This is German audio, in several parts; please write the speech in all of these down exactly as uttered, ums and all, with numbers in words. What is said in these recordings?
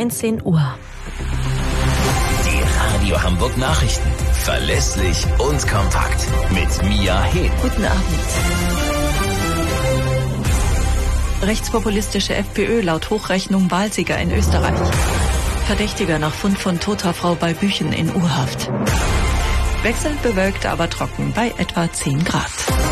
neunzehn Uhr. Die Radio Hamburg Nachrichten. Verlässlich und kompakt. Mit Mia Hehn. Guten Abend. Rechtspopulistische FPÖ laut Hochrechnung Wahlsieger in Österreich. Verdächtiger nach Fund von toter Frau bei Büchen in U-Haft. Wechselnd bewölkt, aber trocken bei etwa zehn Grad.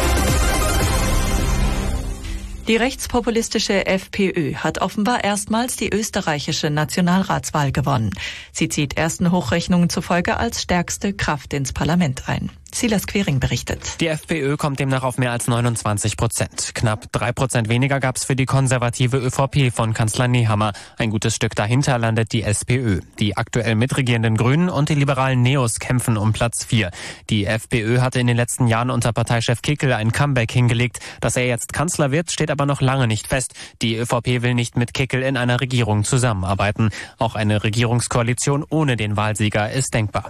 Die rechtspopulistische FPÖ hat offenbar erstmals die österreichische Nationalratswahl gewonnen. Sie zieht ersten Hochrechnungen zufolge als stärkste Kraft ins Parlament ein. Silas Quering berichtet. Die FPÖ kommt demnach auf mehr als neunundzwanzig Prozent. Knapp drei Prozent weniger gab es für die konservative ÖVP von Kanzler Nehammer. Ein gutes Stück dahinter landet die SPÖ. Die aktuell mitregierenden Grünen und die liberalen Neos kämpfen um Platz vier. Die FPÖ hatte in den letzten Jahren unter Parteichef Kickl ein Comeback hingelegt. Dass er jetzt Kanzler wird, steht aber noch lange nicht fest. Die ÖVP will nicht mit Kickl in einer Regierung zusammenarbeiten. Auch eine Regierungskoalition ohne den Wahlsieger ist denkbar.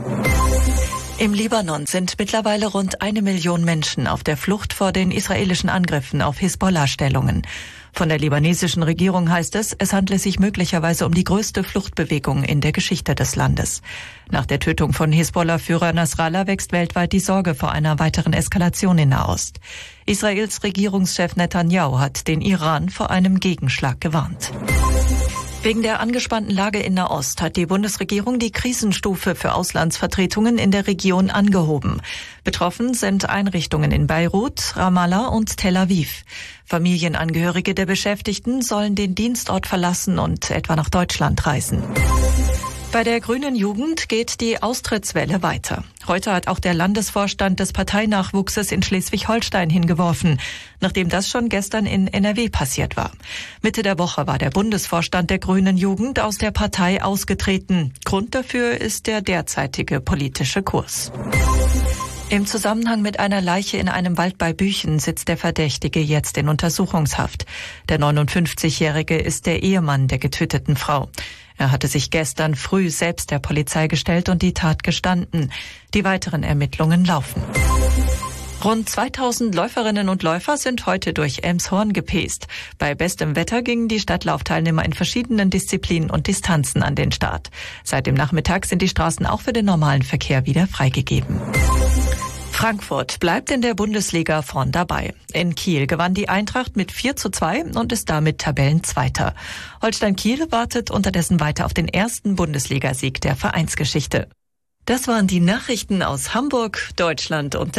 Im Libanon sind mittlerweile rund eine Million Menschen auf der Flucht vor den israelischen Angriffen auf Hisbollah-Stellungen. Von der libanesischen Regierung heißt es, es handle sich möglicherweise um die größte Fluchtbewegung in der Geschichte des Landes. Nach der Tötung von Hisbollah-Führer Nasrallah wächst weltweit die Sorge vor einer weiteren Eskalation in Nahost. Israels Regierungschef Netanyahu hat den Iran vor einem Gegenschlag gewarnt. Wegen der angespannten Lage in Nahost hat die Bundesregierung die Krisenstufe für Auslandsvertretungen in der Region angehoben. Betroffen sind Einrichtungen in Beirut, Ramallah und Tel Aviv. Familienangehörige der Beschäftigten sollen den Dienstort verlassen und etwa nach Deutschland reisen. Bei der Grünen Jugend geht die Austrittswelle weiter. Heute hat auch der Landesvorstand des Parteinachwuchses in Schleswig-Holstein hingeworfen, nachdem das schon gestern in N R W passiert war. Mitte der Woche war der Bundesvorstand der Grünen Jugend aus der Partei ausgetreten. Grund dafür ist der derzeitige politische Kurs. Im Zusammenhang mit einer Leiche in einem Wald bei Büchen sitzt der Verdächtige jetzt in Untersuchungshaft. Der neunundfünfzigjährige ist der Ehemann der getöteten Frau. Er hatte sich gestern früh selbst der Polizei gestellt und die Tat gestanden. Die weiteren Ermittlungen laufen. Rund zweitausend Läuferinnen und Läufer sind heute durch Elmshorn gepäst. Bei bestem Wetter gingen die Stadtlaufteilnehmer in verschiedenen Disziplinen und Distanzen an den Start. Seit dem Nachmittag sind die Straßen auch für den normalen Verkehr wieder freigegeben. Frankfurt bleibt in der Bundesliga vorn dabei. In Kiel gewann die Eintracht mit vier zu zwei und ist damit Tabellenzweiter. Holstein Kiel wartet unterdessen weiter auf den ersten Bundesligasieg der Vereinsgeschichte. Das waren die Nachrichten aus Hamburg, Deutschland und